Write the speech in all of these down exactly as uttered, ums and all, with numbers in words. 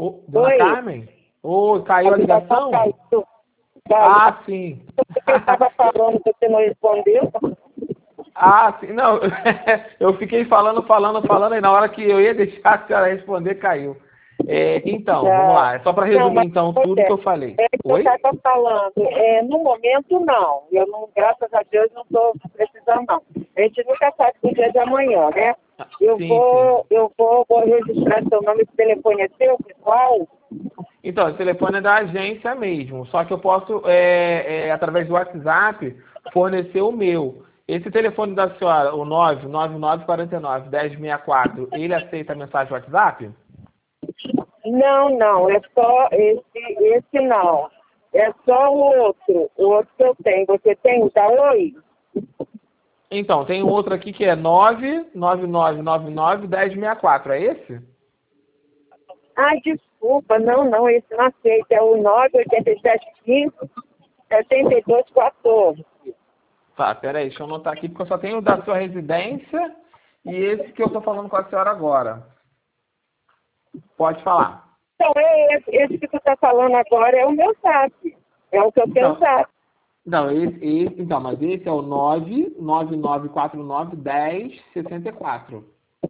Ô, dona Oi. Carmen? Ô, caiu a ligação? Caiu. Caiu. Ah, sim. Eu estava falando, você não respondeu? Ah, sim. Não, eu fiquei falando, falando, falando, e na hora que eu ia deixar a senhora responder, caiu. É, então, vamos Não, lá. É só para não, resumir, mas então, pois tudo é, que eu falei. é que eu Oi? estava falando. É, no momento, não. Eu, não. Graças a Deus, não estou precisando, não. A gente nunca sabe do dia de amanhã, né? Eu Sim, sim. vou, eu vou, vou registrar seu nome, esse telefone é seu, pessoal? Então, o telefone é da agência mesmo, só que eu posso, é, é, através do WhatsApp, fornecer o meu. Esse telefone da senhora, o nove nove nove quatro nove, um zero seis quatro, ele aceita a mensagem WhatsApp? Não, não, é só esse, esse não. É só o outro, o outro que eu tenho. Você tem o da Oi? Então, tem um outro aqui que é nove nove nove nove nove, um zero seis quatro, é esse? Ai, desculpa, não, não, esse não aceita. É o nove oito sete cinco, sete dois um quatro. Tá, peraí, deixa eu anotar aqui, porque eu só tenho o da sua residência e esse que eu tô falando com a senhora agora. Pode falar. Então, é esse, esse que tu está falando agora é o meu zap. É o que eu tenho Então, zap. não, esse, esse, então, mas esse é o nove nove nove quatro nove, um zero seis quatro.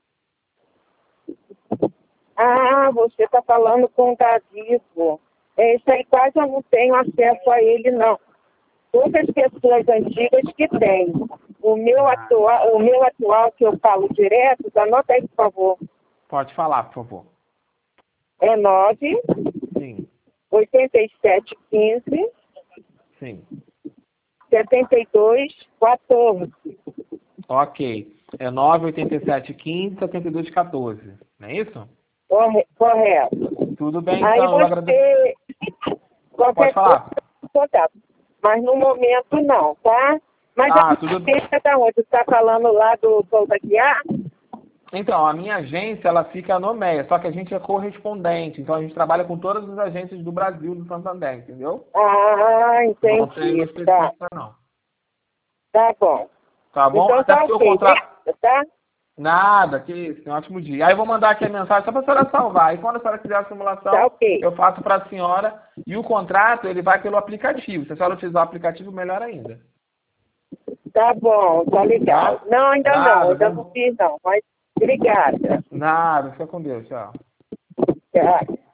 Ah, você está falando com o Davivo. É, isso aí quase eu não tenho acesso a ele, não. Poucas pessoas antigas que têm. O meu atual, o meu atual que eu falo direto, anota aí, por favor. Pode falar, por favor. É nove Sim, oito sete um cinco, sim. sete dois um quatro. Ok. É nove oito sete um cinco, sete dois um quatro. Não é isso? Corre- Correto. Tudo bem, Aí então. Eu agradeço. você, Pode qualquer coisa, falar. contato. Mas no momento não, tá? Mas Ah, a tudo bem. agência da onde? Você está falando lá do Souza Guiar? Então, a minha agência, ela fica no Meia, só que a gente é correspondente. Então, a gente trabalha com todas as agências do Brasil, do Santander, entendeu? Ah, Não tem uma entendi. Tá, específica, não. tá bom. Tá bom? Então Até tá porque o ok, contrato... obrigada, tá? Nada, que isso, um ótimo dia. Aí eu vou mandar aqui a mensagem só para a senhora salvar. E quando a senhora quiser a Tá simulação, ok. eu faço para a senhora. E o contrato, ele vai pelo aplicativo. Se a senhora utilizar o aplicativo, melhor ainda. Tá bom, tá legal. Tá? Não, ainda não, Nada, ainda não bom... fiz não, mas obrigada. Nada, fica com Deus, tchau. Tchau.